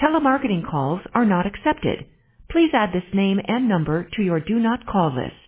Telemarketing calls are not accepted. Please add this name and number to your do not call list.